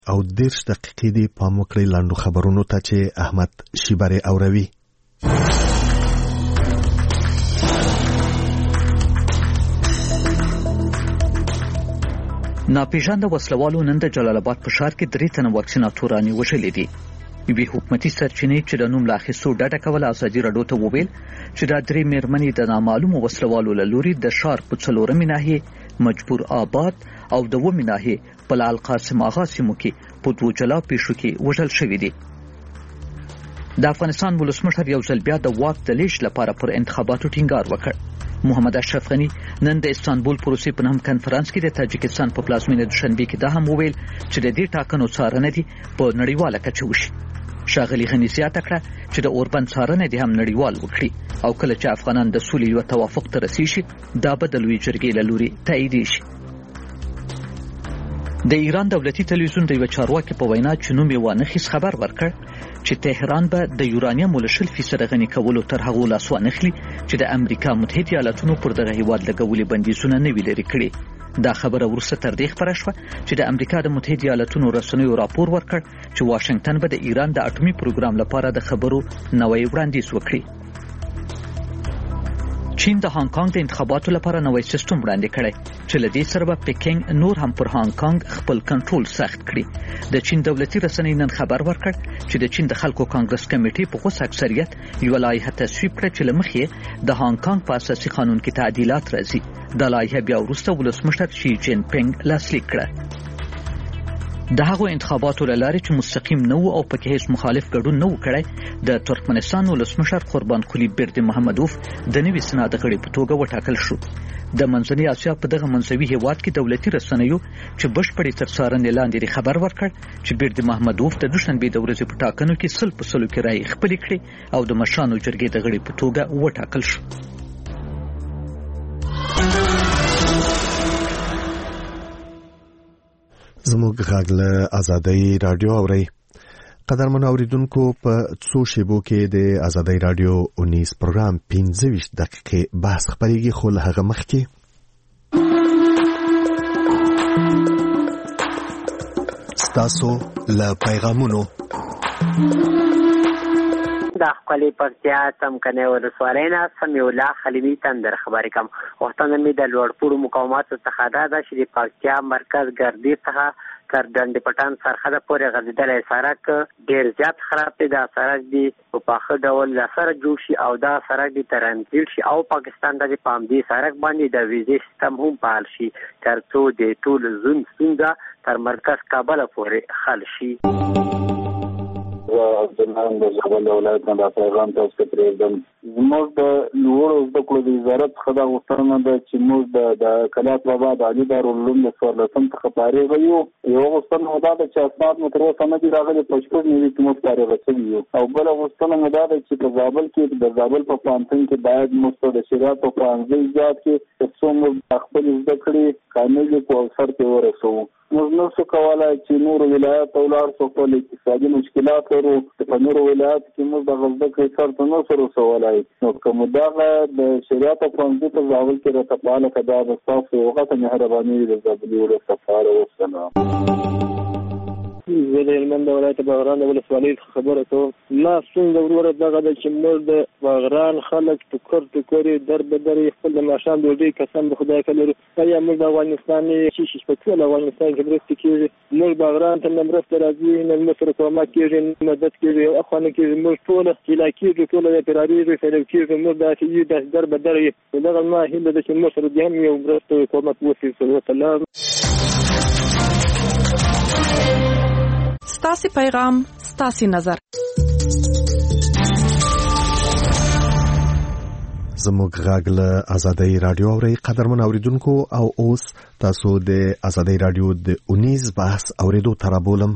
او 10 دقیقې دی پام وکړئ لاندو خبرونو ته چې احمد شیبری اوروي. ناپېژانده وسلوالو نن د جلال آباد په ښار کې 3 تنه واکسیناتورانې وژلې دي. یوې حکومتي سرچینې چې د نوم له اخیستو ډډه کوله ازادي راډیو ته وویل چې دا 3 مېرمنې د نامعلومو وسلوالو له لوري د ښار په 4مې ناحیې مجبور آباد او د 2مې ناحیې په لال قاسم آغا سیمو کې په 2 جلا پیښو کې وژل شوې دي. د افغانستان ولسمشر یو ځل بیا د واک د لیږد لپاره پر انتخاباتو ټینګار وکړ. محمد اشرف غنی نن د استانبول پروسې په نوم کنفرانس کې د تاجکستان په پلازمینه دوشنبه کې دا هم وویل چې د دې ټاکنو څارنه دي په نړیواله کچه وشي. ښاغلي غنی زیاته کړه چې د اوربند څارنه دي هم نړیوال وکړي او کله چې افغانان د سولې یو توافق ته رسیږي دا به د لوی جرګې له لوري تایید شي. د ایران دولتي تلویزیون د یو چارواکي په وینا چې نوم یې وانخیس خبر ورکړ چې تهران به د یورانیم له 0% غني کولو تر هغه لاس وانخلي چې د امریکا متحده ایالاتونو پر دغه هیواد لګولې بندیزونه نه وی لري کړي. دا خبره ورسته تر دې خبره شوه چې د امریکا د متحده ایالاتونو رسنیو راپور ورکړ چې واشنگټن به د ایران د اټومي پروګرام لپاره د خبرو نوې وړاندیز وکړي. چین د هانګ کانګ د انتخاباتو لپاره نوې سیستم وړاندې کړی چې لدې سره به پکینګ نور هم پر هانګ کانګ خپل کنټرول سخت کړي. د چین دولتي رسنۍ نن خبر ورکړ چې د چین د خلکو کانګرس کمیټې په غوښه اکثریت یو لایحه تصویب کړه چې لمخې د هانګ کانګ په اساسي قانون کې تعدیلات راځي. د لایحه بیا وروسته ولسمشر شي جین پینګ لاسلیک کړه. د هغو انتخاباتو لاره چې مستقیم نه او پکې هیڅ مخالف ګډون نه وکړي د ترکمنستان ولسمشر قربان قلی برد محمدوف د نوي سناد غړي په توګه وټاکل شو. د منځنۍ اسیا په دغه منځوي هیواد کې دولتي رسنیو چې بشپړې تر څارنې لاندې خبر ورکړ چې برد محمدوف د دوشنبه د ورځې په ټاکنو کې 100% کې رائے خپل کړي او د مشرانو جرګې د غړي په توګه وټاکل شو. زموږ غږ له آزادۍ رادیو اوري. قدرمن اوریدونکو په څو شیبو کې د آزادۍ رادیو 19 پروګرام 15 دقیقې بحث خبريږي خو له هغه مخکې ستاسو له پیغامونو د خپلې پرتیا تم کنه ولسوالۍ نه سمیع الله خلیمی تندر خبرې کوم. وختونه می د لوړپوړو مقاوماتو څخه دا چې د پرتیا مرکز ګردی څخه تر ډنډ پټان سرحد پورې غځېدلی سړک ډېر زیات خراب دی. دا سړک دی په پاخه ډول سره جوړ شي او دا سړک دی ترانزیت شي او پاکستان د پام دې سړک باندې د ویزې سیستم هم فعال شي ترڅو د ټول زون ستونزه تر مرکز کابل پورې حل شي. عبدالله د زابل ولایت نه د پیغام تاسو پرېږدم. زموږ د لوړو زده کړو د وزارت څخه دا غوښتنه ده چې موږ د کلات بابا د علي دارالعلوم د 14 څخه فارغ یو غوښتنه ده چې اسناد مو تر اوسه نه دي راغلي په شپږ نیوي کې موږ فارغ شوي یو. او بله غوښتنه مو ده چې په زابل کې د زابل په پوهنتون کې باید موږ د شریعت په پوهنځي ایجاد کړي ترڅو موږ خپل زده کړې کاملې په سر ته ورسوو. موږ نشو کولای چې نور ولایت ولاړ شو په اقتصادي مشکلات لرو په نور ولایت کې موږ د غزه کې سر ته نو سره وسولای نو کوم دا د شریعت په پوهنځي په ځاول کې راته پاله کدا د تاسو وغته مهرباني د زابل ولایت سفاره والسلام. زه د هلمند ولایت باغران ولسوالۍ خبره کوم. ما څنګه وروره دغه د چې موږ د باغران خلک ټوکر در بدر خپل ماشان ډوډۍ قسم به خدای کړو یا موږ د افغانستان شي په ټول افغانستان کې مرسته کیږي. موږ باغران ته مرسته راځي نه مصر کومه کیږي مدد کیږي اخوانه کیږي موږ ټول علاقې ټول د فراری فلو کیږي موږ د چې در بدر دغه ما هله د چې مصر د هم یو مرسته کومه وسی صلی الله ستاسي پیغام ستاسي نظر. زموږ غږ له آزادۍ رادیو اوري. قدرمن اوریدونکو او اوس تاسو د آزادۍ رادیو د 19 بحث اوریدو تر بولم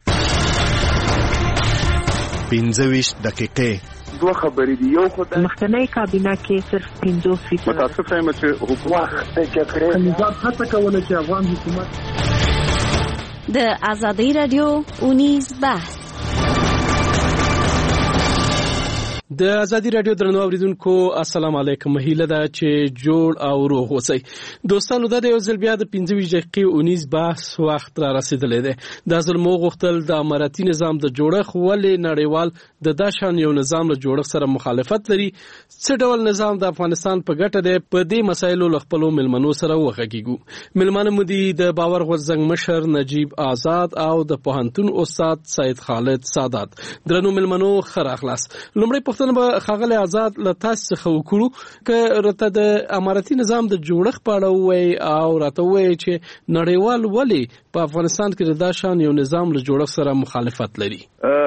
15 دقیقې دوه خبرې دي. یو خدای مخکنی کابینه کې صرف 50% متاسف یم چې حکومت نظام هڅه کوله چې افغان حکومت د آزادۍ رادیو 19 بحث. د ازادي رادیو درنو اوریدونکو السلام علیکم. هیله ده چې جوړ او روغ اوسئ. دوستانو دا د یو ځل بیا د 25 دقیقې 19 بحث وخت را رسیدلی دی. دا ځل مو غوښتل د اماراتي نظام د جوړښت ولې نړیوال د داشان یو نظام له جوړښت سره مخالفت لري، څه ډول نظام د افغانستان په ګټه دی، په دې مسایلو له خپلو ملمنو سره وغږیږو. ملمانه مو دي د باور غورځنګ مشر نجیب آزاد او د پوهنتون استاد سید خالد سادات. درنو ملمنو ښه راغلاست. لومړی پوښتنه به ښاغلی آزاد له تاسو څخه وکړو که راته د اماراتي نظام د جوړښت په اړه ووایي او راته ووایي چې نړیوال ولې په افغانستان کې د داشان یو نظام له جوړښت سره مخالفت لري.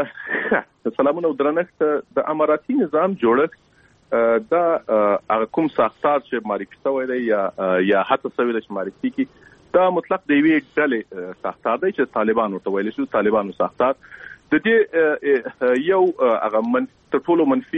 سلامونه او درنښت. د اماراتي نظام جوړښت دا هغه کوم ساختار چې معرفي شوی دی یا حتی شوی دی چې معرفي کی دا مطلق د یوې ډلې ساختار دی چې طالبان ورته ویل شي، طالبانو ساختار. د دې یو هغه تر ټولو منفي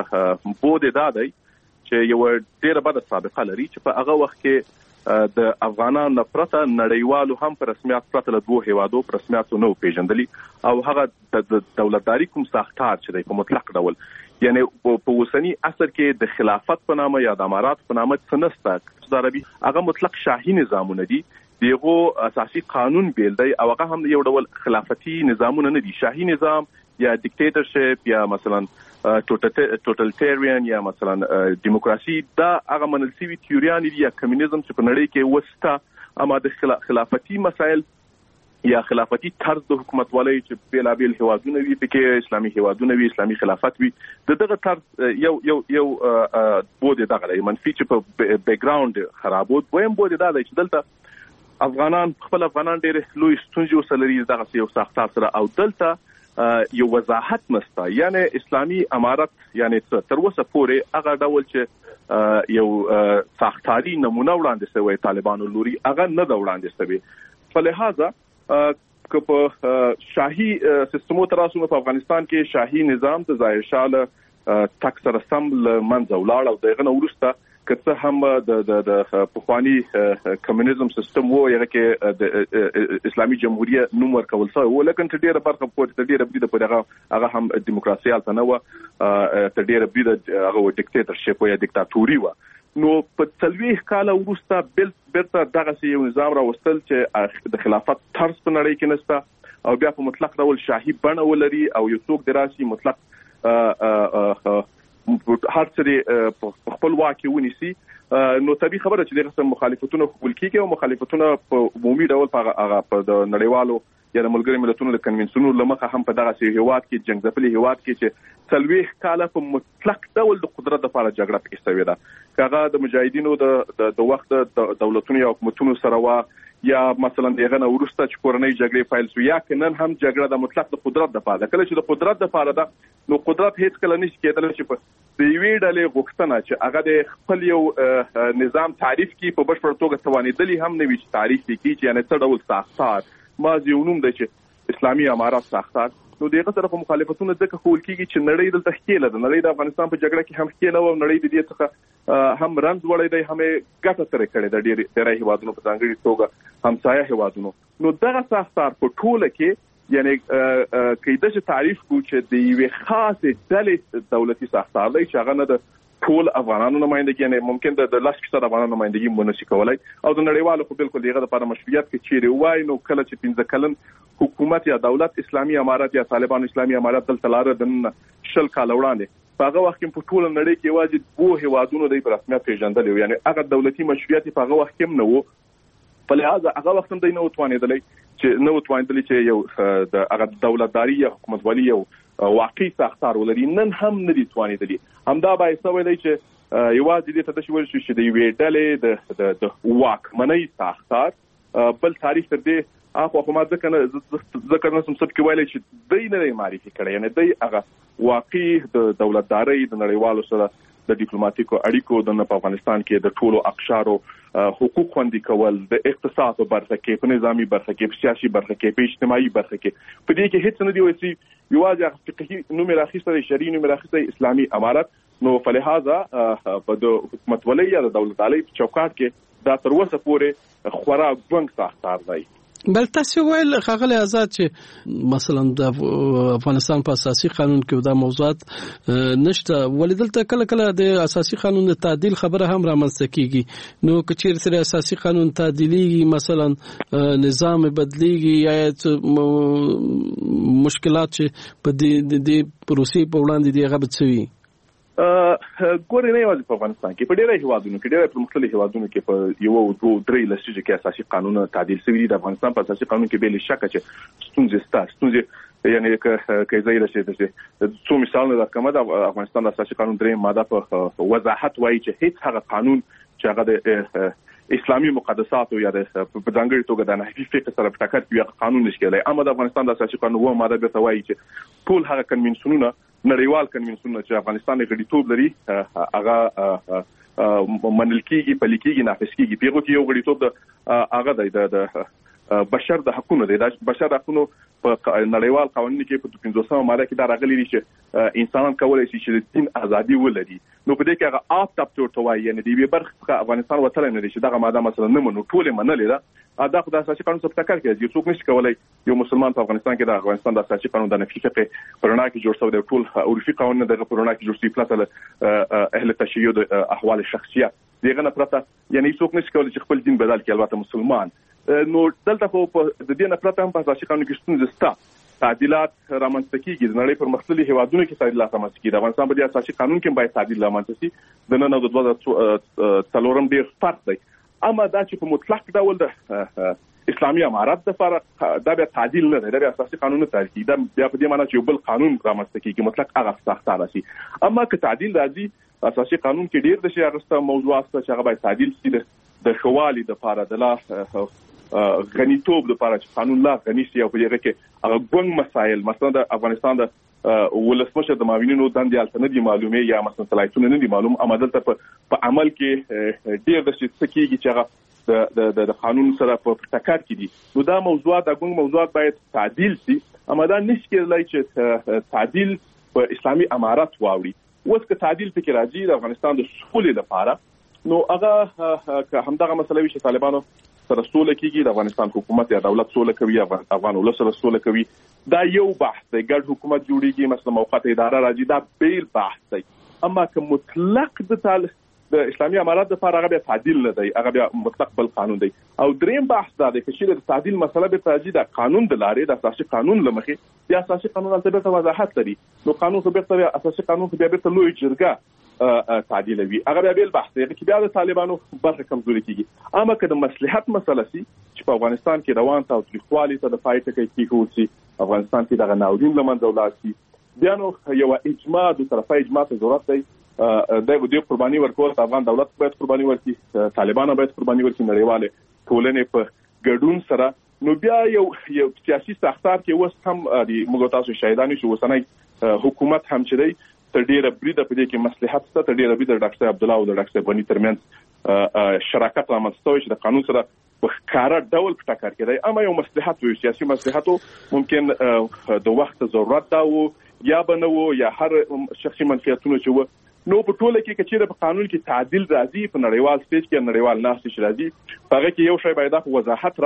بود دا دی چې یو ډېره بده سابقه لري چې په هغه وخت کې د افغانانو پرته نړیوالو هم په رسمیت پرته له دوه هیوادو په رسمیت نه پیژندلي او هغه د دولتداري کوم ساختار چې دی په مطلق ډول یعنی په اوسني عصر کې د خلافت په نامه یا د امارات په نامه څه نشته. د عربي هغه مطلق شاهي نظامونه دي، دغه اساسي قانون بیل دی او هغه هم یو ډول خلافتی نظامونه نه دي. شاهي نظام یا دیکټیټرشپ یا مثلا ټوټلیټریان یا مثلا دیموکراسي دا هغه منل شوی تیوریان دي یا کمیونیزم چې په نړۍ کې وسته، اما د خلافتی مسایل یا خلافتی طرز د حکومت والي چې بیلابیل هوادونه وي، پکې اسلامي هوادونه وي، اسلامي خلافت وي، دغه طرز یو بود دغه منفي چې په بیک ګراوند خرابود. ویم بود دا چې دلته افغانان ډېر لوی ستونزې وسلري دغه یو ساختار سره او دلته یو وضاحت نشته. یعنی اسلامي امارت یعنی تر اوسه پورې هغه ډول چې یو ساختاري نمونه وړاندې شوی طالبانو لوري هغه نه دا وړاندې شوی. فلهذا که په شاهي سیستمو تراسو په افغانستان کې شاهي نظام د ظاهر شاه تک سره سم منځ ولاړ او دغه نورسته که هم د پخوانی کمیونیزم سیستم وو یغه کې د اسلامي جمهوریت نوم ورکول شوی و، لکه تر ډیره برخه په تر ډیره بده په هغه هم دیموکراسي الته نه و، تر ډیره بده هغه دیکټیټرشپ یا دیکتاتوري و. نو په 30 کال وروسته بیرته دغه یو نظام راوستل چې د خلافت طرز په نړۍ کې نشته او بیا په مطلق ډول شاهي بڼه ولري او یو څوک دراسي مطلق هر څه په خپل واکه ونیسي. نو طبيعي خبره چې دغه مخالفتونه خپل کیږي او مخالفتونه په عمومي ډول په د نړیوالو یا د ملګری ملتونو د کنونسیونونو لمخه هم په دغه هیواد کې جنگ ځپلي هیواد کې چې 30 کاله په مطلق ډول د قدرت لپاره جګړه پکې شوې ده. کاغه د مجاهدینو د وخت د دولتونو یا حکومتونو سره وا یا مثلا دغه وروسته چې کورنۍ جګړې فایل شو یا کنن هم جګړه د مطلق د قدرت لپاره. کله چې د قدرت لپاره ده نو قدرت هیڅ کله نشي کېدل چې په د یوې ډلې غوښتنه چې هغه د خپل یو نظام تعریف کی په بشپړ توګه توانیدلی هم نه وي چې تعریف کی چې یعنی څه ډول ساختار مازی ونوم دی چې اسلامي امارات ساختار. نو دغه سره په مخالفتونه ځکه خول کیږي چې نړۍ دلته ښکیله ده، نړۍ د افغانستان په جګړه کې هم ښکیله او نړۍ د دې څخه هم رنځ وړي دی، هم ګټه ترې کړې ده ډېر هیوادونو په ځانګړي توګه همسایه هیوادونو. نو دغه ساختار په ټوله کې یعنی کیده چې تعریف کو چې د یوې خاصه ډلې دولتي ساختار دی چې هغه نه د ټول افغانانو نمائندګي یعنی ممکن د 10% افغانانو نمائندګي مونږ نشي کولای او د نړیوالو خو بالکل دغه لپاره مشروعیت کې چیرې وای. نو کله چې 15 کلن حکومت یا دولت اسلامي امارات یا طالبان اسلامي امارات دلته لاره د 10 کال وړاندې په هغه وخت کې په ټول نړۍ کې واجب وو هیوادونو د رسمیت پیژندل یعنی هغه دولتي مشروعیت په هغه وخت کې نه وو. په لحاظ هغه وخت هم د نو توانیدلی چې یو د هغه دولتداري یا حکومتولي یو واقعي ساختار ولري نن هم نه دي توانیدلی. همدا باعث ویل چې یوازې دې ته د شوړ شو چې د یوې ډلې د واکمنۍ ساختار بل تاریخ تر دې اخو ما ځکه نه سم سب کې ویل چې دای نه معرفي کړي یعنی دای هغه واقعي د دولتداري د نړیوالو سره د ډیپلوماټیکو اړیکو د افغانستان کې د ټولو اقشارو حقوق خوندي کول، د اقتصاد برخه کې، په نظامی برخه کې، په سیاسي برخه کې، په اجتماعي برخه کې، په دې کې هیڅ نه دی وسی یوازې فقهي نوم راخیسته شرعي نوم راخیسته اسلامي امارت. نو فلهذا په د حکومت ولې یا د دولت علی چوکاټ کې دا تر اوسه پورې خورا ګونګ ساختار دی. بل تاسو ویل خغل آزاد چې مثلا د افغانستان په اساسي قانون کې دا موضوعات نشته ولیدلته کله د اساسي قانون د تعدیل خبره هم رامنځته کیږي نو کچیر سره اساسي قانون تعدیلی مثلا نظام بدلیږي یا مشکلات چې په دې پروسې په وړاندې دی هغه بچوي ګورې نه یوازې په افغانستان کې په ډېرو هیوادونو کې ډېر پرمختللي هیوادونو کې په یو دوه درې لسیزو کې اساسي قانون تعدیل شوی دی. د افغانستان په اساسي قانون کې بل شک چې ستونزې یعنی که زه رسېدم څو مثالونه درکوم. د افغانستان د اساسي قانون درې ماده په وضاحت وایي چې هیڅ هغه قانون چې هغه د اسلامي مقدساتو یا د په ځانګړي توګه د نهفي فقه سره په ټکر کې قانون نشي کېدای. اما د افغانستان د اساسي قانون و ماده به وایي چې ټول هغه کنوینسیونونه نړیوال کنوینسیونونه چې افغانستان یې غړیتوب لري هغه منل کېږي پلي کېږي نافذ کېږي. پیغو کې یو غړیتوب د هغه د بشر د حقوقو دی. د بشر حقوقو په نړیوال قوانینو کې په 15 ماده کې دا راغلي دي چې انسانان کولای شي چې د دین ازادي ولري. نو په دې کې هغه آف تاپ ته وایي یعنی د برخه افغانستان وتل نه دي چې دا ماده مثلا نه منو ټول منلې ده دا خدای اساسي قانون څخه ټکر کوي. څوک نشي کولای یو مسلمان په افغانستان کې د افغانستان د اساسي قانون د نفي فقه پرنا کې جوړ شوی دی ټول عرفي قوانین د پرنا کې جوړ شوی پلاته اهل تشیع د احوال شخصیه دغه نه پرته یعنی څوک نشي کولای چې خپل دین بدل کړي البته مسلمان. نو دلته خو په د دې نه پرته هم په اساسي قانون کې ستونزې شته. تعدیلات رامنځته کیږي د نړۍ پر مختلفو هیوادونو کې تعدیلات رامنځته کیږي. د افغانستان په اساسي قانون کې باید تعدیل رامنځته شي د نن او د 2003 ډیر فرق دی. اما دا چې په مطلق ډول د اسلامي امارات د لپاره دا به تعدیل نه دی د اساسي قانون ته ترکیب دا بیا په دې معنی چې بل قانون رامنځته کیږي مطلق هغه سخت راشي. اما که تعدیل راځي اساسي قانون کې ډیر د شی اغسته موضوعات چې هغه باید تعدیل شي د خوالي د لپاره د لا غنیتوب د لپاره چې قانون لا غنی شي او په دې کې هغه ګونګ مسایل مثلا د افغانستان د ولسمشر د معاونینو دندې الټنه معلومه یا مثلا صلاحیتونه نه دي معلوم اما دلته په عمل کې ډیر د څه کېږي چې هغه د قانون سره په ټکر کې دي. نو دا موضوعات د ګونګ موضوعات باید تعدیل شي اما دا نشي کېدای چې تعدیل په اسلامي امارات واوړي. اوس که تعدیل فکر راځي د افغانستان د سولې لپاره نو هغه همدغه مسله وی چې طالبانو سره سوله کیږي د افغانستان حکومت یا دولت سوله کوي افغان ولس سره سوله کوي دا یو بحث دی. ګډ حکومت جوړیږي مثلا موقته اداره راځي دا بیل بحث دی. اما که مطلق د اسلامي امارات د لپاره هغه تعدیل نه دی هغه بیا مطلق بل قانون دی. او دریم بحث دا دی چې د تعدیل مسله به تاجی د قانون د لارې د اساسي قانون لمخې د اساسي قانون البته وضاحت لري. نو قانون خو به اساسي قانون خو بیا لوی جرګه تعدیلوي هغه بیا بیل بحث دی چې بیا د طالبانو برخه کمزوري کیږي. اما که د مصلحت مسله سي چې په افغانستان کې روان تاوتریخوالي ته د فایده کوي کیږي افغانستان کې د ناورین لمنځه ولاړ شي بیا نو یو اجماع د طرفه اجماع ته ضرورت دی. د دې قرباني ورکول افغان دولت باید قرباني ورکړي طالبان باید قرباني ورکړي نړیواله ټولنې په ګډون سره. نو بیا یو سیاسي ساختار کې اوس هم د موږ تاسو شاهدانی شو وسنۍ حکومت هم چې دی تر ډیره بریده په دې کې مصلحت ته تر ډیره بریده ډاکټر عبد الله او ډاکټر غنی ترمنځ شراکت رامنځته شوی چې د قانون سره په کار ډول په ټکر کې دی. اما یو مصلحت وي سیاسي مصلحت ممکن د وخت ضرورت دا وو یا بنو یا هر شخصي منفعتونه چې و نو په ټوله کې چې په قانون کې تعدیل راځي په نړیوال سټیج کې نړیوال ناس چې راځي هغه کې یو شی باید په وضاحت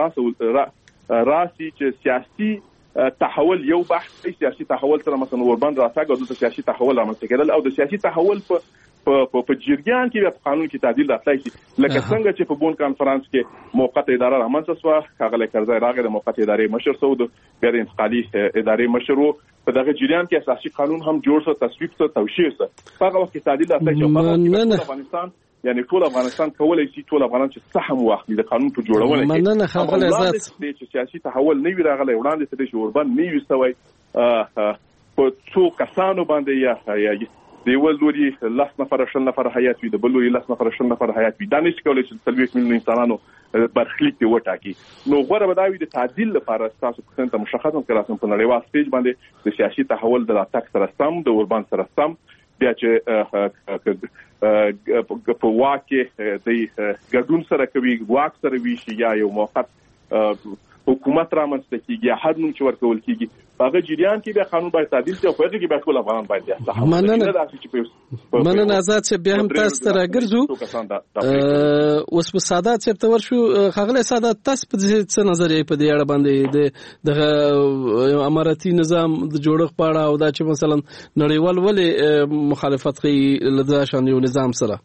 راسي چې سیاسي تحول یو بحث سیاسي تحول سره مثلا وربند راتګ او د سیاسي تحول رامنځته کېدل او د سیاسي تحول په جریان کې په قانون کې تعدیل راتلای شي لکه څنګه چې په بون کانفرنس کې موقته اداره رامنځته شو هغه لکرځای راغی د موقته ادارې مشر سعود بیا د انتقالي ادارې مشر په دغه جریان کې اساسي قانون هم جوړ شو تصویب شو توشیح شو هغه وخت تعدیل راتلای شي په افغانستان یعنی ټول افغانستان کولای شي ټول افغانان چې سهم واخلي د قانون په جوړولو کې مننه خپل عزت چې سیاسي تحول نه وی راغلی وړاندې څه شي وربند نه وي سوی په څو کسانو باندې یا دی ولوري لاس نفر شل نفر حیات وي د بلوري لاس نفر شل نفر حیات وي دا نشي کولای چې 30 میلیون انسانانو برخلیک دی وټاکي. نو غوړه بداوي د تعدیل لپاره تاسو په څنګه مشخص کړئ په نړیوال سټیج باندې د سیاسي تحول د راتګ سره سم د وربند سره سم بیا چې په واکه د ګډون سره کوي واک سره وی شي یا یو موقت حکومت رامنځته کیږي حد نوم چې ورکول کیږي هغه جریان کې به قانون باید تعدیل شي او په هغه کې به ټول افغانان باید مننه آزاد چې بیا هم تاسو ته راګرځو اوس په سادات چې تور شو خغله سادات تاسو په څه نظر یې په دې اړه باندې د اماراتي نظام د جوړښت په اړه او دا چې مثلا نړیوال ولې مخالفت کوي لدا شان یو نظام سره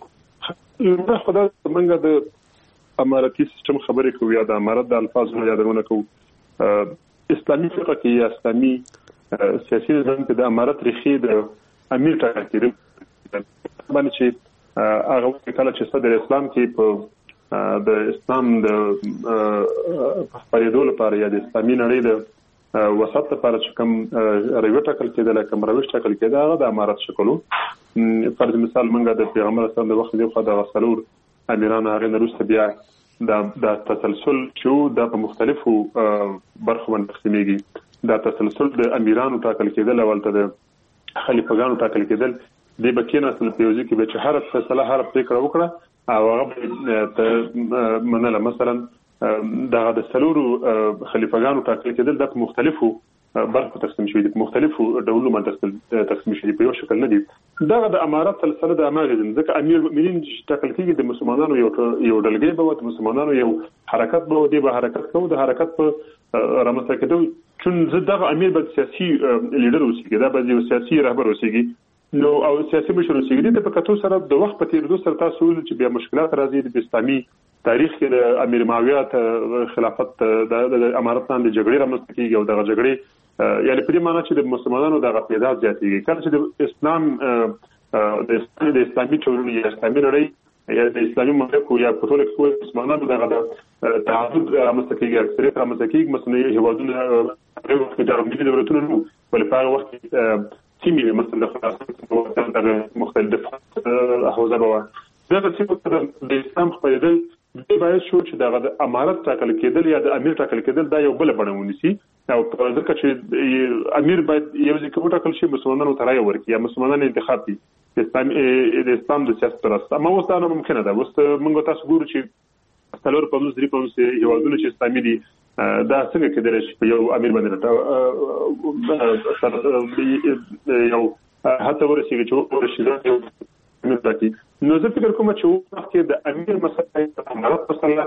نه خدای څنګه د اماراتي سیستم خبرې کوي یا د امارات د الفاظونو یادونه کوي اسلامي فقه کې یا اسلامي سیاسي نظام کې د امارات ریښې د امیر ټاکل کېږي باندې چې هغه کله چې صدر اسلام کې په د اسلام د خپرېدو لپاره یا د اسلامي نړۍ د وسط لپاره چې کوم روي ټاکل کېدل کوم روش ټاکل کېدل هغه د امارات شکلو فرض مثال منګه د پیغمبر اسلام د وخت دی خو د غسلور امیران هغه نرسته بیا دا تسلسل چې دا په مختلفو برخو باندې تقسیمېږي دا تسلسل د امیرانو ټاکل کېدل او د خلیفګانو ټاکل کېدل د بکینه اصل پیوزي کې به چې هر فیصله هر پریکړه وکړه او هغه منله مثلا دا د سلورو خلیفګانو ټاکل کېدل د مختلفو برخو تقسیم شوی دي مختلفو ډولونو باندې تقسیم شوی په یو شکل نه دي دا د امارات سلسله د اماغه ځکه امیر المؤمنین ټاکل کېږي د مسلمانانو یو ډلګۍ به د مسلمانانو یو حرکت به دی به حرکت کوي د حرکت په رامنځته کېدو چې دغه امیر به سیاسي لیډر اوسېږي دا به یو سیاسي رهبر اوسېږي نو او سیاسي مشر اوسېږي د پکاتو سره د وخت په تیریدو سره تاسو چې بیا مشکلات راځي د اسلامي تاریخ کې د امیر معاویه خلافت د امارات باندې جګړې رامنځته کېږي او دغه جګړې یعنی په دې معنی چې د مسلمانانو د غفلت زیاتېږي کله چې د اسلام د اسلامي ټولنې یا اسلامي نړۍ یا د اسلامي مملکت یا په ټول کې مسلمانانو دغه تعهد رامنځته کېږي اکثریت رامنځته کېږي مثلا هیوادونه په وخت کې د ملي دولتونو نو ولې په وخت کې سیمې مثلا د خلاصون د مختلف حوزه به دغه چې د اسلام خپلېدل د باید شو چې دغه د امارت ټاکل کېدل یا د امیر ټاکل کېدل دا یو بل بڼه ونیسي او ځکه چې امیر باید یو ځکه وټاکل شي مسلمانانو ته رایه ورکړي یا مسلمانانو انتخاب کړي د اسلام د سیاست راست اما اوس دا نه ممکنه ده اوس موږ تاسو ګورو چې څلور په 3 په هیوادونو چې اسلامي دي دا څنګه کېدل شي په یو امیر باندې یو حتی ورسیږي چې ورشي نو زه فکر کوم چې وخت کې د امیر مسله امارات مسله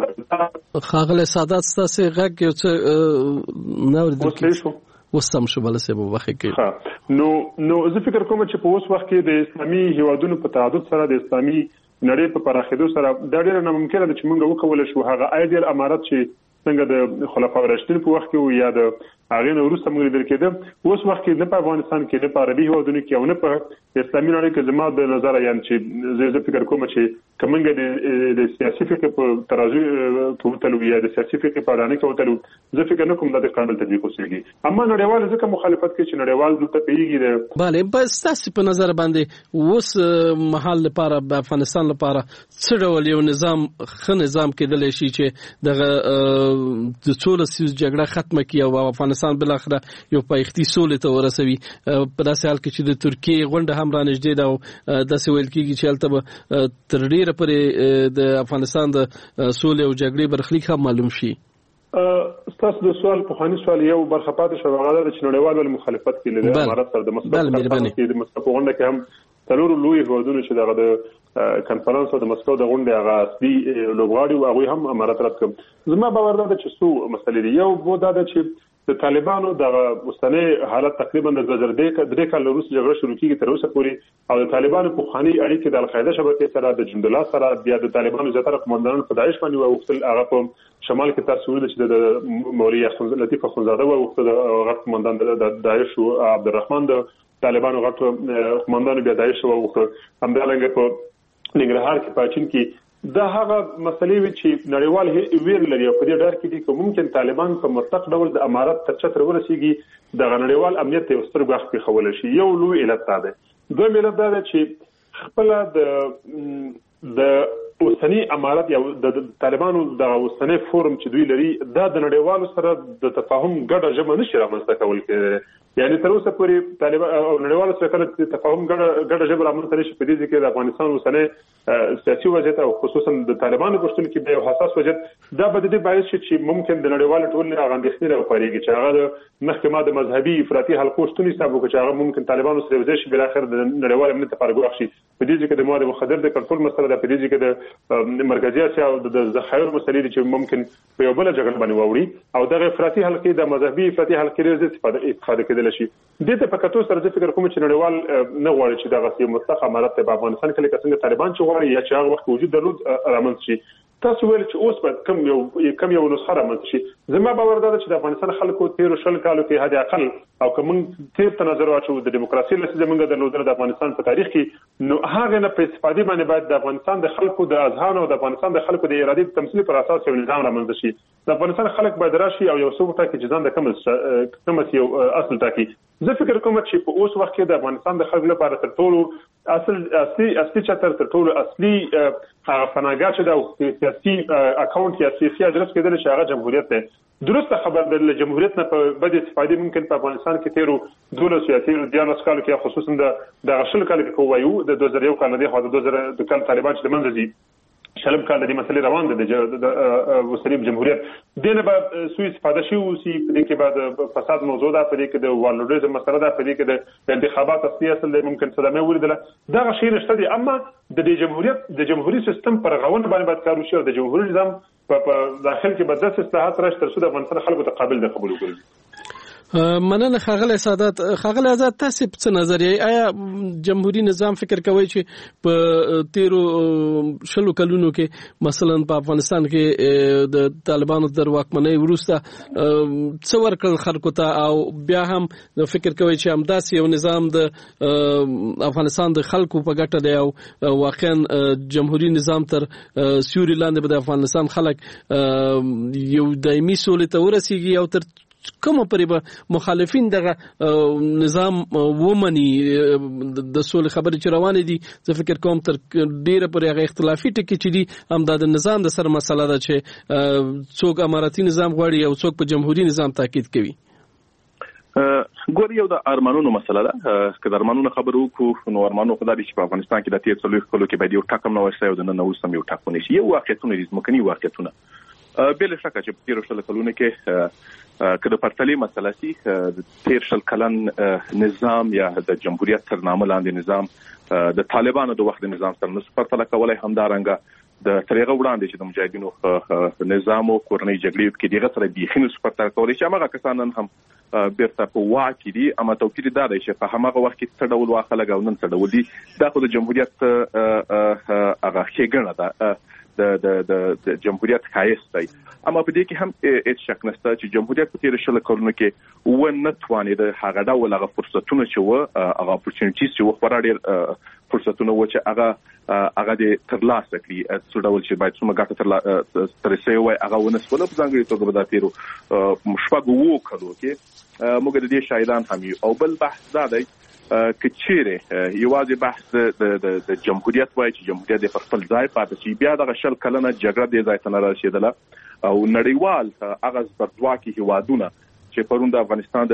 خاغله سادات ستاسو غږ یو څه نو وسم شو بل څه په وخت کې نو زه فکر کوم چې په اوس وخت کې د اسلامي هیوادونو په تعدد سره د اسلامي نړۍ په پراخېدو سره دا ډېر ناممکنه ده چې موږ وکول شو هغه ایډیال امارات چې څنګه د خلفای راشدین په وخت کې یا د هغه نو وروسته موږ لیدل کېده اوس وخت کې نه په افغانستان کې نه په عربي هیوادونو کې او نه په اسلامي نړۍ کې زما د نظر یان چې زه فکر کوم چې کومنګ د سیاسي فکر په ترازو کې وتلو یا د سیاسي فکر په اړه کې وتلو زه فکر نه کوم د قانون تطبیق وسیږي اما نړیوال ځکه مخالفت کوي چې نړیوال دلته پیږي bale بس تاسو په نظر باندې اوس محل لپاره په افغانستان لپاره څه ډول یو نظام کېدل شي چې دغه د څولس جګړه ختمه کړي او افغانستان بل اخره یو پایښتي سولې ته ورسوي په داسې حال کې چې د ترکیه غونډه هم رانږدې ده او داسې ویل کېږي چې هلته به تر ډیره پورې د افغانستان د سولې او جګړې برخلیک هم معلوم شي تاسو د سوال په خواني سوال یو برخه پاتې شو هغه د نړیوال مخالفت کې لري امارات سره د مسکو غونډه کې هم څلور لوی هیوادونو چې دغه د کانفرنس او د مسکو د غونډې هغه اصلي لوبغاړي او هغه هم امارات راځم زما باور ده چې څو مسلې دي یو وو دا چې د طالبانو د اوسنۍ حالت تقریبا د 2003 کال وروسته جګړه شروع کیږي تر اوسه پورې او د طالبانو په خواني اړیکې د القاعده شبکې سره د جند الله سره بیا د طالبانو زیاتره قومندانان په داعش باندې وختل هغه په شمال کې تاسو ولید چې د مولوی لطیف اخونزاده وختل هغه قومندان د داعش او عبدالرحمن د طالبانو غټ قومندان بیا داعش وختل همدارنګه په ننګرهار کې پاچین کې دا هغه مسلې چې نړیوال ویر لري په دې ډار کې دي کوم ممکن طالبان په مطلق ډول د امارات تر چتر ورسیږي د نړیوال امنیت یو ستر غاښ کې خول شي یو لوی علت ده دویم علت ده چې خپل د اوسنی امارات یا د طالبانو د اوسنی فورم چې دوی لري دا د نړیوالو سره د تفاهم ګډه جمع نشي رامنځته کول یعنی تر اوسه پورې طالبان او نړیوالو سره کله تفاهم ګډه ژبه رامنځته نشي په دې کې د افغانستان اوسنۍ سیاسي وضعیت او خصوصا د طالبانو په شتون کې به حساس وضعیت دا به د دې باعث شي چې ممکن د نړیوالو ټولنې غندښتنه راپارېږي چې هغه د محکمه د مذهبي افراطي حلقو شتون حساب وکړي چې هغه ممکن طالبانو سره وځي بل اخر د نړیوال امنیت لپاره ګواښ شي. په دې کې د مواد مخدر د کنټرول مسله ده، په دې کې د مرکزی اسیا او د ذخایر مسلې چې ممکن په یو بل جګړه باندې ووري او د افراطي حلقې د مذهبي افراطي حلقې لري استفاده کېدل شي. د دې په کتو سره د فکر کوم چې نړیوال نه غواړي چې دغه سیمه مستقله امارت په افغانستان کې څنګه طالبان چې غواړي یا چې هغه وخت وجود درلود رامنځته شي. تاسو ویل چې اوس به کم یو نسخه رامنځته شي. زما باور ده چې د افغانستان خلکو تیر شل کالو کې حد اقل او کوم تیر ته نظر واچو د دیموکراسي لسه زمونږ درلودل د افغانستان په تاریخ کې نو هغه نه په استفادې باندې باید د افغانستان د خلکو د اذهان او د افغانستان د خلکو د ارادې تمثيل پر اساس یو نظام رامنځته شي. د افغانستان خلک باید راشي او یو څه ټاکي چې ځان د کوم یو اصل ټاکي. زه فکر کوم چې په اوس وخت کې د افغانستان د خلکو لپاره تر ټولو اصلي چتر تر ټولو اصلي فناګا چې د سیاسي اکاونټ یا سیاسي ادرس کېدل چې هغه جمهوریت دی. درسته خبر د جمهوریت نه په بده استفاده ممکن په افغانستان کې تیرو 12 سیاسي دیانت کال کې خصوصا د غشل کال کې کوایو د 2001 کال نه دی خو د 2000 کال طالبان چې منځ دي شلم کال د مسلې روان دي د وسلیم جمهوریت دنه به سوء استفاده شي او سي په دې کې بعد فساد موضوع ده، په دې کې د والډیزم مسله ده، په دې کې د انتخابات اصلي اصل ممکن صدمه ولیدله. دا شی نشته دي، اما د جمهوریت سیستم پر غون باندې کار وشي او د جمهوریت نظام په داخل کې به د اصلاحات راشي تر څو د افغانستان خلکو ته قابل د قبول وګرځي. مننه ښاغلی سعادت. ښاغلی آزاد، تاسو په څه نظر یې؟ آیا جمهوریت نظام فکر کوي چې په تیرو شلو کلونو کې مثلا په افغانستان کې د طالبانو در واکمنۍ وروسته څه ورکړل خلکو ته او بیا هم فکر کوي چې همداسې یو نظام د افغانستان د خلکو په ګټه دی او واقعا جمهوریت نظام تر سیوري لاندې به د افغانستان خلک یو دایمي سولې ته ورسیږي او تر کومه پرې به مخالفین دغه نظام ومني د سولې خبرې چې روانې دي. زه فکر کوم تر ډیره پرې هغه اختلافي ټکي چې دي هم د نظام د سر مسله ده چې څوک اماراتي نظام غواړي او څوک په جمهوریت نظام تاکید کوي. ګور یو د ارمانونو مسله ده. که د ارمانونو خبرو وکړو نو ارمانو خدای چې په افغانستان کې د تیر څلوي کلو کې باید یو ټاکم نو ورسې او د نن اوس هم یو ټاکونه شي. یو واقعیتونه دي مکني واقعیتونه بل شکه چې په تیر شل کلونو کې کله پرتلې مسله سي د تیر شل کلن نظام یا د جمهوریت تر نامه لاندې نظام د طالبانو د وخت نظام سره نسبت پرتله کولای همدارنګه د طریقه وړاندې چې د مجاهدینو نظام او کورنۍ جګړې کې دغه سره بيخینو سپر تر کولای چې هغه کسانن هم بیرته په واکې دي. اما توپیر دا دی چې په هغه وخت کې څه ډول واخه لګاو نن څه ډول دي دا خو د جمهوریت هغه ښېګڼه ده د جمهوریت خایست دی. اما په دې کې هم هیڅ شک نشته چې جمهوریت په تیر شل کلونو کې ونه توانید هغه ډول هغه فرصتونه چې هغه اپورچونټیز چې خورا ډېر فرصتونه و چې هغه د ترلاسه کړي څو ډول چې باید څومره ګټه ترسه وي هغه ونسول په ځانګړي توګه د تیرو مشفق وو کړو کې موږ د دې شاهدان هم یو. او بل بحث دا دی کچېره یوازې بحث د جمهوریت وای چې جمهوریت د خپل ځای پاتې شي بیا د شل کلنه جګړه د ځای ته نه رسیدله او نړیوال هغه زبردواکي هوادونه چې پرون د افغانستان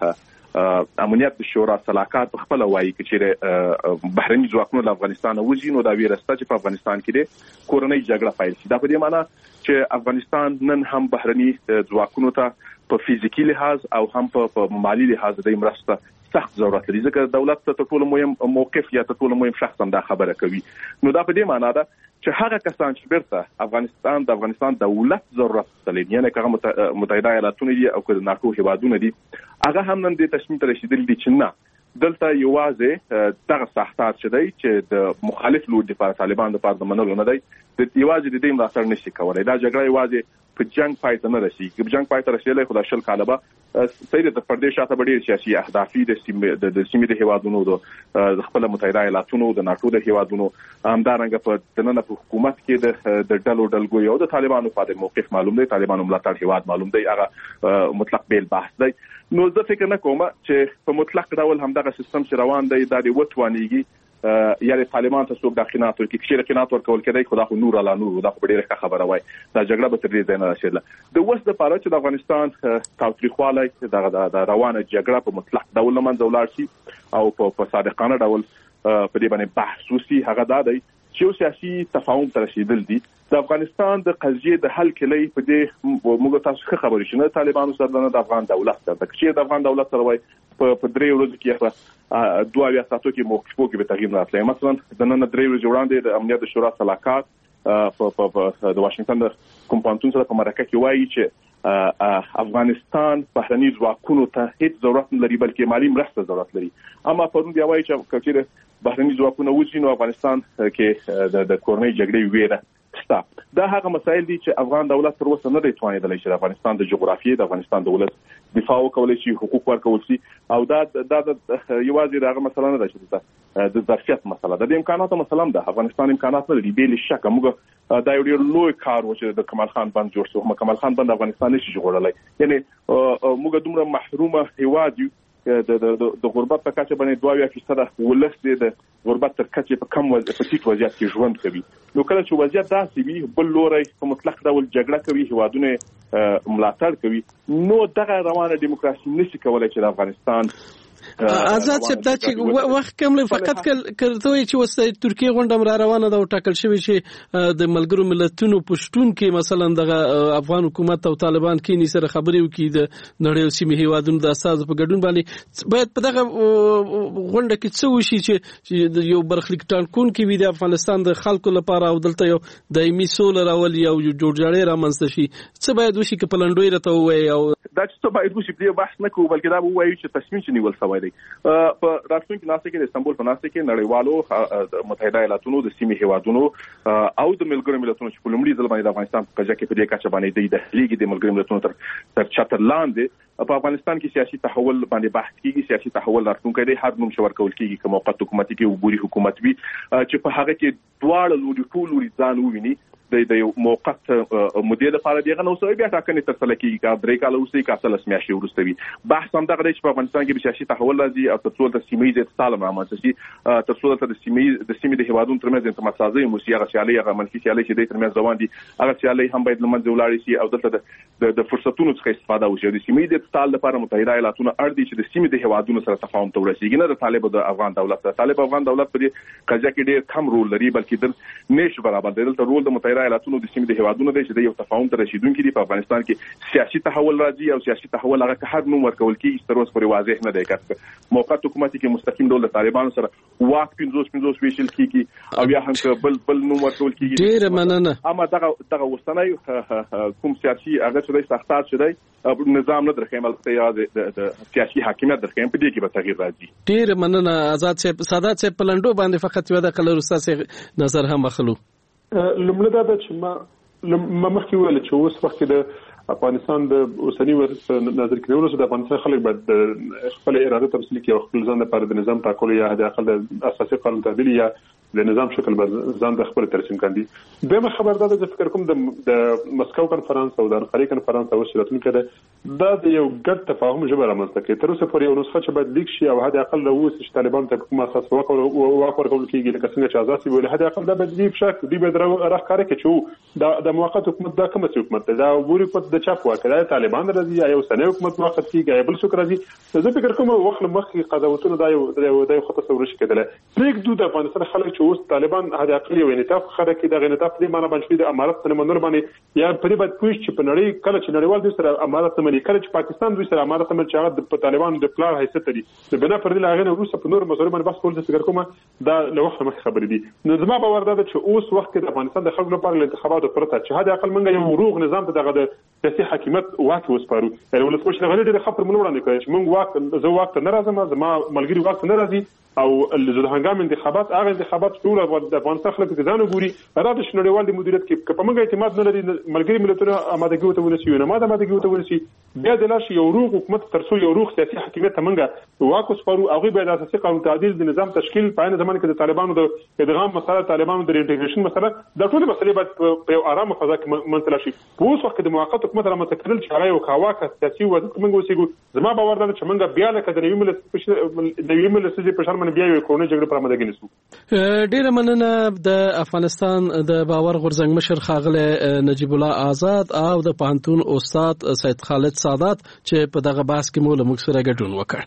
د امنیت شورا صلاحکار په خپل وایي چې بهرني ځواکونه د افغانستان وځي نو دا ویرسته چې په افغانستان کې د کورنۍ جګړه پیل شي. دا په دې معنی چې افغانستان نن هم بهرني ځواکونو ته په فزیکی لحاظ او هم په مالی لحاظ د مرسته سخت ضرورت لري ځکه دولت ته ټول مهم موقف یا ټول مهم شخص هم دا خبره کوي. نو دا په دې معنی ده چې هغه کسان چې بیرته د افغانستان دولت ضرورت لري یعنی هغه متحده ایالاتونه دي او د ناتو هیوادونه دي هغه هم نن د تصمیم ته رسیدل دي چې نه دلته یوازې دغه سختات چې دی چې د مخالف لور د طالبان لپاره د منلو نه دی د یوازې د دې ملاتړ نشي کولای. دا جګړه یوازې په جنگ پای ته نه رسیږي. په جنگ پای ته رسیدلای خو د شل کاله به سید د پردیش شاته ډېر سیاسي اهدافي د سیمې د هیوادونو د خپل متحده ایالاتونو د ناتو د هیوادونو همدارنګه په دننه په حکومت کې د ډلګوي او د طالبانو په اړه موقف معلوم دی. طالبانو ملاتړ هیواد معلوم دی هغه مطلق بیل بحث دی. نو زه فکر نه کوم چې په مطلق ډول همدغه سیستم چې روان دی دا د وټوانیږي یا د طالبان ته څوک د خنات ورکړي چې خنات ورکول کېدای خو دا خو نور علا نور دا خو ډیره خبره وای دا جګړه به تر دې ځای نه رسېدله د اوس د پاره چې د افغانستان تاوتریخوالی د روانه جګړه په مطلق ډول منځ ولاړ شي او په صادقانه ډول په دې باندې بحث وشي هغه دا دی چې سیاسي تفاهم ته رسیدل دي د افغانستان د قضیې د حل کلی په دې موږ تاسو خبرې شنه طالبانو سره د افغان دولت سره د چې د افغان دولت سره وای په درې ورځې کې دوه بیا ساتو کې موقفو کې به تغییر راتلی مثلا د نن درې ورځې وړاندې د امنیت شورا صلاحکار په د واشنگټن د کوم پانتون سره په مرکه کې وایي چې افغانستان بهرني ځواکونو ته هیڅ ضرورت نه لري بلکې مالی مرسته ضرورت لري اما پرون بیا وایي چې کچېره بهرني ځواکونه وځي نو افغانستان کې د کورنۍ جګړې ویره شته دا هغه مسایل دي چې افغان دولت تر اوسه نه دی توانیدلی چې د افغانستان د جغرافیې د افغانستان د ولس دفاع وکولای شي حقوق ورکول شي او دا یوازې دغه مسله نه ده چې د ظرفیت مسله ده د امکاناتو مسله ده افغانستان امکانات نه لري بې شک موږ دا یو ډېر لوی کار و چې د کمال خان بند جوړ شو کمال خان بند افغانستان نشي جوړولای یعنی موږ دومره محرومه هیواد یو د غربت په کچه باندې 2% ولس د غربت تر کچه په کم په ټیټ وضعیت کې ژوند کوي نو کله چې وضعیت داسې وي بل لوري په مطلق ډول جګړه کوي هیوادونه ملاتړ کوي نو دغه روانه دیموکراسي نشي کولای چې د افغانستان آزاد صاحب دا چې وخت کم فقط کړته چې وسه ترکیه غونډه را روانه ده او ټاکل شوی چې د ملګرو ملتونو پښتون کې مثلا د افغان حکومت او طالبان کې سره خبرې وکړي د نړیوال سیمې هیوادونو د اساس په ګډون باندې باید په دغه غونډه کې څه وشي چې یو برخلیک ټاکون کې وي د افغانستان د خلکو لپاره او دلته یو دایمي سوله راولي او جوړجاړی رامنځته شي څه باید وشي چې پلانډوي راته وایي او دا چې باید وشي په بحث نه کوو بلکې دا وایي چې تصمیم چې نیول شوی دی په راتلونکي ناسته کې د استانبول په ناسته کې نړیوالو متحده ایالاتونو د سیمې هیوادونو او د ملګرو ملتونو چې په لومړي ځل باندې د افغانستان په کچه کې په دې کچه باندې د لیګ د ملګرو ملتونو تر چتر لاندې په افغانستان کې سیاسي تحول باندې بحث کیږي سیاسي تحول راتلونکي دی هر نوم شور کول کیږي کوم موقت حکومت کې عبوري حکومت وي چې په هغه کې دواړه لوري ټول لوري ځان وویني د یو موقت مدیر لپاره دیغه نو سوي بیا ټاکنې تر څله کیږي کا درې کال وروسته کا څل سمیاشي وروسته وي بحث هم دغه چې په افغانستان کې سیاسي تحول راځي او ترڅو د سیمې د تعلم رامنځته شي ترڅو د سیمې د هیوادونو ترمنځ انتماس سازي موسیقي سیالي هغه منفي سیالي چې د ترمنځ روان دي هغه سیالي هم باید لمنځه ولاړ شي او دلته د فرصتونو څخه استفاده وشي د سیمې د تعلم لپاره متحده ایالاتونه اړ دي چې د سیمې د هیوادونو سره تفاهم ته ورسیږي نه د طالب د افغان دولت افغان دولت په دې قضیه کې ډېر کم رول لري بلکې د نش برابر دی دلته رول د متحده ایالاتونو د سیمې هیوادونو دی چې د یو تفاهم ته رسیدونکي دي په افغانستان کې سیاسي تحول راځي او سیاسي تحول هغه که هر نوم ورکول کیږي تر اوسه پورې واضح نه دی که موقت حکومت کې مستقیم ډول د طالبانو سره واک 50 ویشل کیږي او یا هم بل نوم ورکول کیږي ډیر مننه اما دغه وسنۍ کوم سیاسي هغه چې د سختات شوی نظام نه درخیم البته د سیاسي حاکمیت درخیم په دې کې به تغییر راځي ډیر مننه آزاد صاحب سادات صاحب پلانډو باندې فقط یو د کلر استاد نظر هم اخلو لمړه دا چې ما مخکې ویل چې اوس وخت د افغانستان د اوسنی وضعیت نظر کې ورسره د افغانستان خلک باید خپل اراده تمثيل کوي او خپل ځان لپاره د نظام ټاکلو یا د اقل د اساسي قانون تعدیل یا د نظام شکل ځان د خپل ترسیم کاندي دغه خبر دا د فکر کوم د مسکو کانفرنس او د انقره کانفرنس او شرایطونو کې دا د یو ګډ تفاهم ژبه رامنځته کوي تر اوسه پورې یو نسخه چې باید لیک شي او هدا اقل له اوس چې طالبان ته کوم اساس ورکول کېږي لکه څنګه چې ازاسي ویل هدا اقل دا باید لیک شک دی به راخاره کې چې د موقت حکومت دا کوم حکومت دا وګوري په د چاپ واکه طالبان راځي یا یو سنوي حکومت موقت کېږي بل څوک راځي زه فکر کوم وخت مخکې قضاوتونه دا یو خطه تصور شي کېدل پرېک دوه د افغانستان خلک چې اوس طالبان هدا اقل یو انعطاف خره کې د غنطاف دې معنی باندې د امارت نه منور باندې یا پرې باید پوښتنه چې په نړۍ کله چې نړیوال دوی سره امارت نه مني کله چې پاکستان دوی سره امارت نه چې هغه د طالبان د پلان حیثیت لري د بنا پر دې لاغې نه روسه په نور مسوري باندې بحث کول فکر کوم دا له وخت مخکې خبرې دي نو زما باور ده چې اوس وخت کې د افغانستان د خلکو لپاره انتخابات پرته چې هدا اقل منګه یو روغ نظام ته دغه سیاسي حکومت واک وسپارو یعنی ولسمشر غلې ډېر خبر مونږ وړاندې کوي چې مونږ واک زه واک ته نه راځم زما ملګری واک ته نه راځي او د هنګام انتخابات هغه انتخابات ټول د افغانستان خلک ته ځان وګوري راته شنړیوال د مدیریت کې په موږ اعتماد نه لري ملګری ملتونو آمادګي وته ونسي نه ماده آمادګي وته ونسي بیا د لاش یو روغ حکومت ترڅو یو روغ سیاسي حاکمیت منګه واکو سپارو هغه به د اساسي قانون تعدیل د نظام تشکیل په عین زمانه کې د طالبانو د ادغام مسله طالبانو د انټیګریشن مسله د ټول مسلې په یو آرام فضا کې منتل شي په اوس وخت د موقت حکومت را متکرل چې هغه یو کاواکه سیاسي وضعیت منګه وسیګو زما باور ده چې منګه بیا لکه د نوی ملت په شرمنه بیا یو کورونه جګړه پر مدګ نسو. ډیره مننه د افغانستان د باور غورځنګ مشر ښاغلی نجیب الله آزاد او د پوهنتون استاد سید خالد سادات چې په دغه بحث کې مو له موږ سره ګډون وکړ.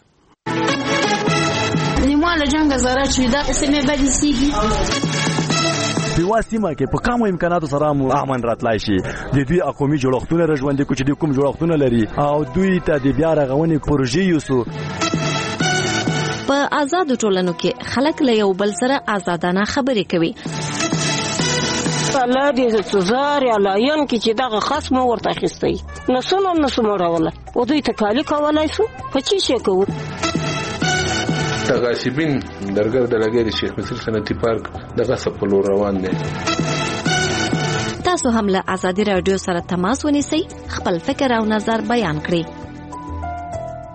نیماله جنگ زره چې دا سمې بدې سیږي په واسطه کې په کومو امکاناتو سره مو امن راتلای شي د دوی اقومي جوړښتونه رژوندې کو چې د کوم جوړښتونه لري او دوی ته د بیا رغونې پروژې یوسو. په آزاد ټولنو کې خلک له یو بل سره آزادانه خبرې کوي. الله دې زار یا لاین کې چې دغه خصم ورته اخیستي نسو راوله او دوی تکالی کولای شو په چی شي کوو. تغاسبین درګر د لګری شیخ مصر صنعتي پارک دغه سپلو روان دي. تاسو هم له آزادي رادیو سره تماس ونیسئ، خپل فکر او نظر بیان کړئ.